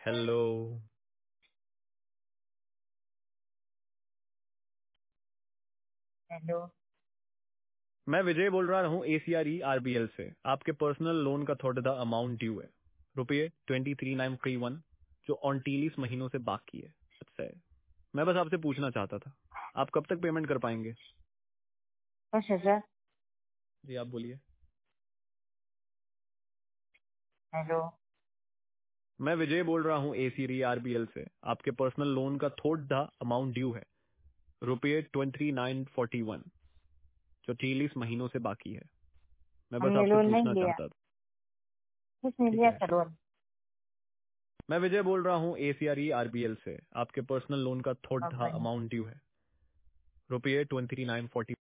Hello. Hello. मैं विजय बोल रहा हूँ ACRE RBL से। आपके पर्सनल लोन का थोड़ा सा अमाउंट ड्यू है, रुपये 23,931, जो 29 महीनों से बाकी है। अच्छा है, मैं बस आपसे पूछना चाहता था, आप कब तक पेमेंट कर पाएंगे? 10,000। जी आप बोलिए। हेलो। मैं विजय बोल रहा हूँ ACRE RBL से। आपके पर्सनल लोन का थोड़ा सा अमाउंट ड्यू है, रुपये 2941, जो 30 महीनों से बाकी है। मैं बस हमने आपसे लोन नहीं पूछना लिया। चाहता था। किसने ठीक लिया है, था लोन? मैं विजय बोल रहा हूँ ACRE RBL से। आपके पर्सनल लोन का थोड़ा सा कंपनी। अमाउंट ड्यू है, रुपये 2940।